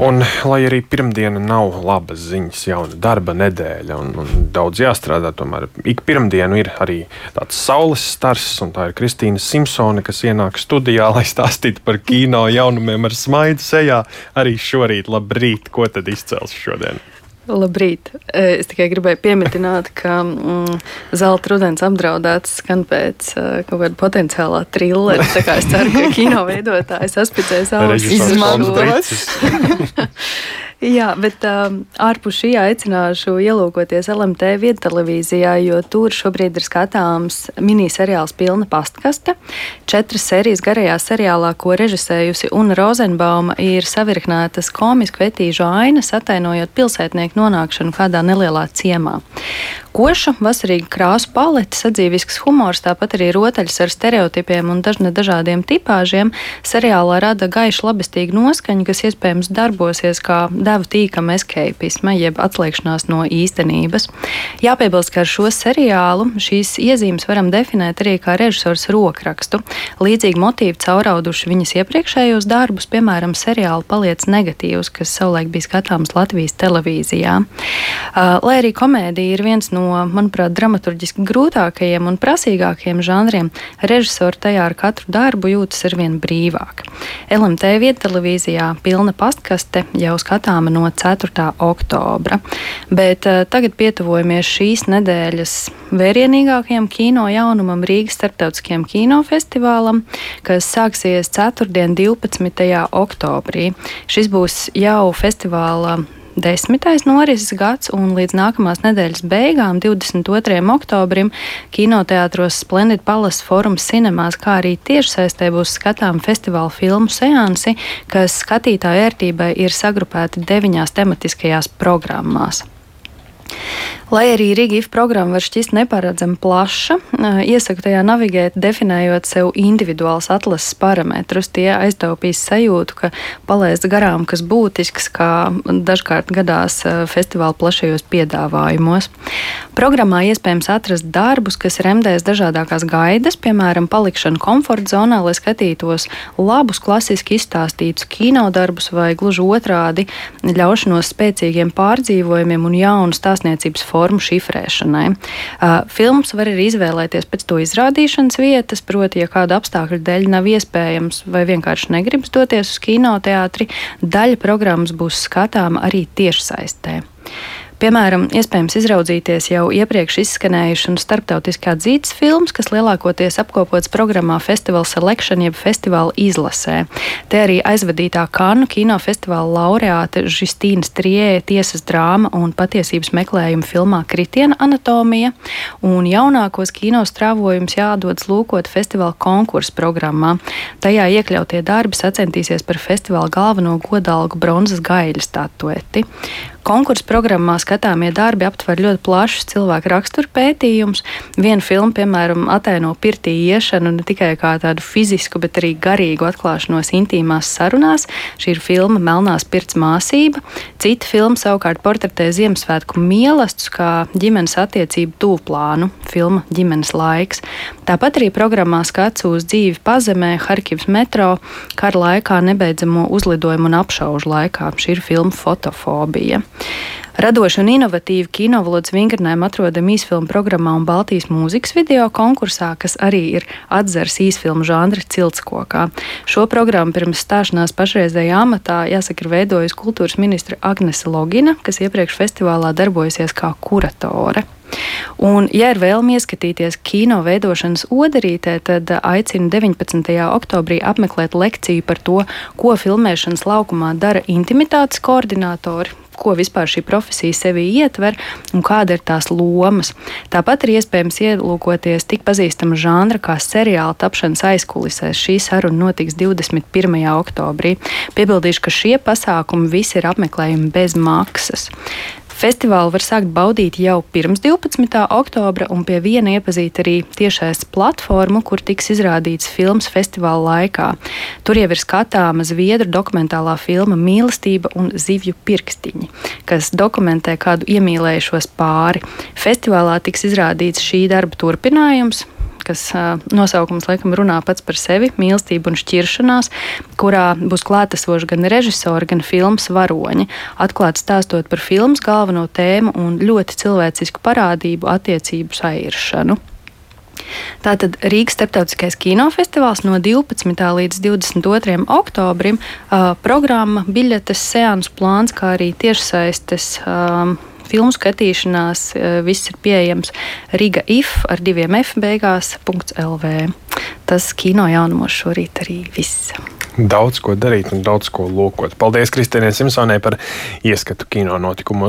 Un, lai arī pirmdiena nav labas ziņas, jauna darba nedēļa un daudz jāstrādā, tomēr ik pirmdienu ir arī tāds saules stars, un tā ir Kristīna Simpsone, kas ienāk studijā, lai stāstītu par kino jaunumiem ar smaidu sejā. Arī šorīt, labrīt, ko tad izcels šodien? Labrīt! Es tikai gribēju pieminēt, ka Zelta rudens apdraudēts skan pēc kaut kāda potenciālā trilera. Tā kā es ceru, ka kino veidotājs aspicēs ausis izmantos. Jā, bet ārpus šī aicināšu ielūkoties LMT viedtelevīzijā, jo tur šobrīd ir skatāms miniseriāls Pilna pastkaste. 4 sērijas garajā seriālā, ko režisējusi Una Rozenbauma, ir savirknētas komisku etīžu ainas, atainojot pilsētnieku nonākšanu kādā nelielā ciemā. Koša, vasarīga krāsu palete, sadzīvisks humors, tāpat arī rotaļas ar stereotipiem un dažādiem tipāžiem seriālā rada gaišu labestīgu noskaņu, kas iespējams darbosies kā devu tīkama escapisma, jeb atslēgšanās no īstenības. Jāpiebilst, ka ar šo seriālu šīs iezīmes varam definēt arī kā režisors rokrakstu. Līdzīgi motīvi caurauduši viņas iepriekšējos darbus, piemēram, seriālu Paliec negatīvs, kas savulaik bija skatāms Latvijas televīzijā. Lai arī komēdija ir viens no, manuprāt, dramaturģiski grūtākajiem un prasīgākajiem žanriem, režisori tajā ar katru darbu jūtas arvien brīvāk. LMT viedtelevīzijā Pilna pastkaste jau skatāma no 4. oktobra, bet tagad pietuvojamies šīs nedēļas vērienīgākajam kino jaunumam, Rīgas starptautiskajam kinofestivālam, kas sāksies ceturtdien 12. oktobrī. Šis būs jau festivāla 10. norises gads, un līdz nākamās nedēļas beigām, 22. oktobrim, kinoteātros Splendid Palace Forum Cinemās, kā arī tiešsaistē būs skatām festivāla filmu seansi, kas skatītāju ērtībai ir sagrupēti 9 tematiskajās programmās. Lai arī RIGIF programma var šķist neparedzami plaša, iesaku tajā navigēt, definējot sev individuāls atlases parametrus. Tie aiztaupīs sajūtu, ka palaist garām kas būtisks, kā dažkārt gadās festivāla plašajos piedāvājumos. Programmā iespējams atrast darbus, kas remdēs dažādākās gaidas, piemēram, palikšanu komforta zonā, lai skatītos labus, klasiski izstāstītus kinodarbus vai gluži otrādi ļaušanos spēcīgiem pārdzīvojumiem un jaunu stāstniecības formu šifrēšanai. Films var arī izvēlēties pēc to izrādīšanas vietas, proti, ja kāda apstākļa dēļ nav iespējams vai vienkārši negribas doties uz kinoteātri, daļa programmas būs skatāma arī tiešsaistē. Piemēram, iespējams izraudzīties jau iepriekš izskanējuši un starptautiski atzītas filmas, kas lielākoties apkopots programmā Festival Selection jeb festivāla izlasē. Te arī aizvadītā Kannu kinofestivāla laureāte Žistīna Strijē tiesas drāma un patiesības meklējuma filmā Kritiena anatomija, un jaunākos kinostrāvojumus jādodas lūkot festivāla konkursa programmā. Tajā iekļautie darbi sacentīsies par festivāla galveno godalgu bronzas gaļas statueti. Konkursa programmā skatāmie darbi aptver ļoti plašus cilvēku raksturu pētījumus. Viena filma, piemēram, ataino pirtī iešanu ne tikai kā tādu fizisku, bet arī garīgu atklāšanos intīmās sarunās. Šī ir filma Melnās pirts māsība. Cita filma savukārt portretē Ziemassvētku mīlestus kā ģimenes attiecību tuvplānu, filma Ģimenes laiks. Tāpat arī programmā skats uz dzīvi pazemē, Harkivas metro, kara laikā nebeidzamo uzlidojumu un apšaužu laikā. Šī ir filma Fotofobija. Radoši un inovatīvi kinovalodas vingrinājumi atrodami īsfilmu programmā un Baltijas mūzikas video konkursā, kas arī ir atzars īsfilmu žanra ciltskokā. Šo programmu pirms stāšanās pašreizējā amatā, jāsaka, ir veidojusi kultūras ministre Agnese Logina, kas iepriekš festivālā darbojusies kā kuratore. Un, ja ir vēlme ieskatīties kino veidošanas oderītē, tad aicinu 19. oktobrī apmeklēt lekciju par to, ko filmēšanas laukumā dara intimitātes koordinātori, ko vispār šī profesija sevī ietver un kāda ir tās lomas. Tāpat ir iespējams ielūkoties tik pazīstama žanra kā seriāla tapšanas aizkulisēs. Šī saruna notiks 21. oktobrī. Piebildīšu, ka šie pasākumi visi ir apmeklējumi bez maksas. Festivālu var sākt baudīt jau pirms 12. oktobra un pie viena iepazīt arī tiešais platformu, kur tiks izrādīts filmas festivāla laikā. Tur jau ir skatāma zviedru dokumentālā filma Mīlestība un zivju pirkstiņi, kas dokumentē kādu iemīlējušos pāri. Festivālā tiks izrādīts šī darba turpinājums, kas nosaukums laikam runā pats par sevi - Mīlestība un šķiršanās, kurā būs klātesoši gan režisori, gan filmas varoņi, atklāti stāstot par filmas galveno tēmu un ļoti cilvēcisku parādību attiecību sairšanu. Tātad Rīgas Starptautiskais kinofestivāls no 12. līdz 22. oktobrim programma, biļetes, seansu plāns, kā arī tiešsaistes filmu skatīšanās, viss ir pieejams Riga if ar 2 F beigās .lv. Tas kino jaunumos šorīt arī viss. Daudz ko darīt un daudz ko lūkot. Paldies Kristīnai Simsonai par ieskatu kino notikumos.